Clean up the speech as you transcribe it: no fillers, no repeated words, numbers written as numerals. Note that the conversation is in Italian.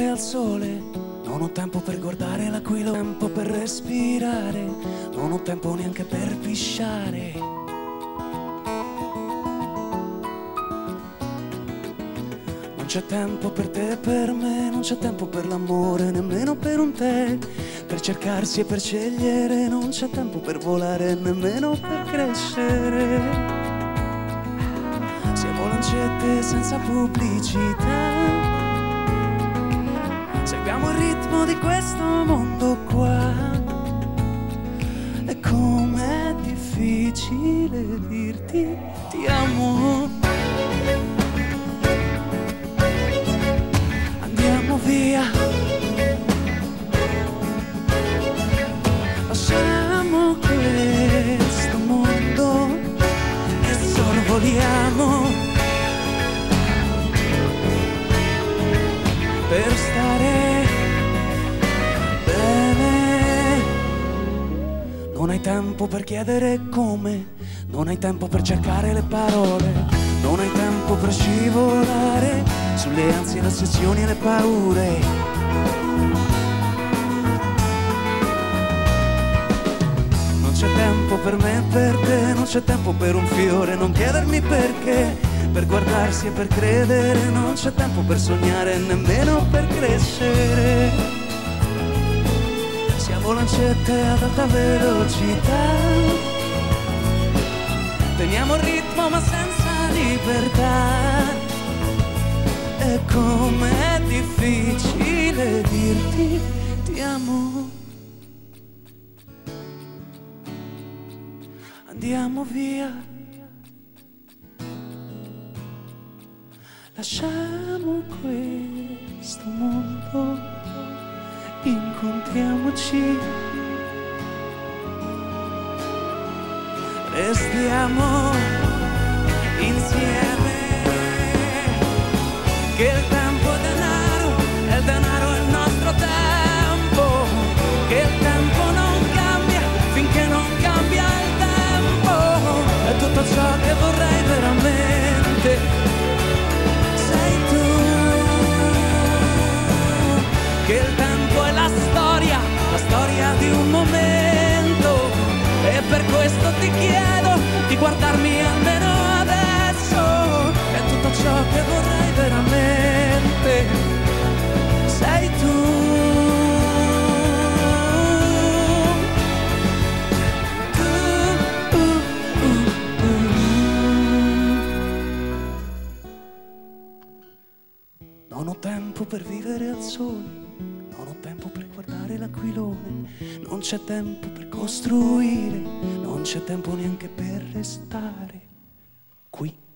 al sole, non ho tempo per guardare l'aquila, tempo per respirare, non ho tempo neanche per pisciare. Non c'è tempo per te e per me, non c'è tempo per l'amore, nemmeno per un tè, per cercarsi e per scegliere, non c'è tempo per volare, nemmeno per crescere. Siamo lancette senza pubblicità, seguiamo il ritmo di questo mondo qua. E com'è difficile dirti ti amo. Andiamo via, lasciamo questo mondo e solo voliamo per stare bene. Non hai tempo per chiedere come, non hai tempo per cercare le parole, non hai tempo per scivolare sulle ansie, le ossessioni e le paure. Non c'è tempo per me e per te, non c'è tempo per un fiore, non chiedermi perché, per guardarsi e per credere, non c'è tempo per sognare, nemmeno per crescere. Siamo lancette ad alta velocità, teniamo il ritmo ma senza libertà. E com'è difficile dirti ti amo. Andiamo via, lasciamo questo mondo, incontriamoci, restiamo insieme. Che il tempo è denaro e il denaro è il nostro tempo. Che il tempo non cambia finché non cambia il tempo. E tutto ciò che vorrei veramente sei tu. Che il tempo è la storia di un momento. E per questo ti chiedo di guardarmi almeno adesso. È tutto ciò che vorrei veramente sei tu. Non ho tempo per vivere al sole, non ho tempo per guardare l'aquilone, non c'è tempo per costruire, non c'è tempo neanche per restare qui.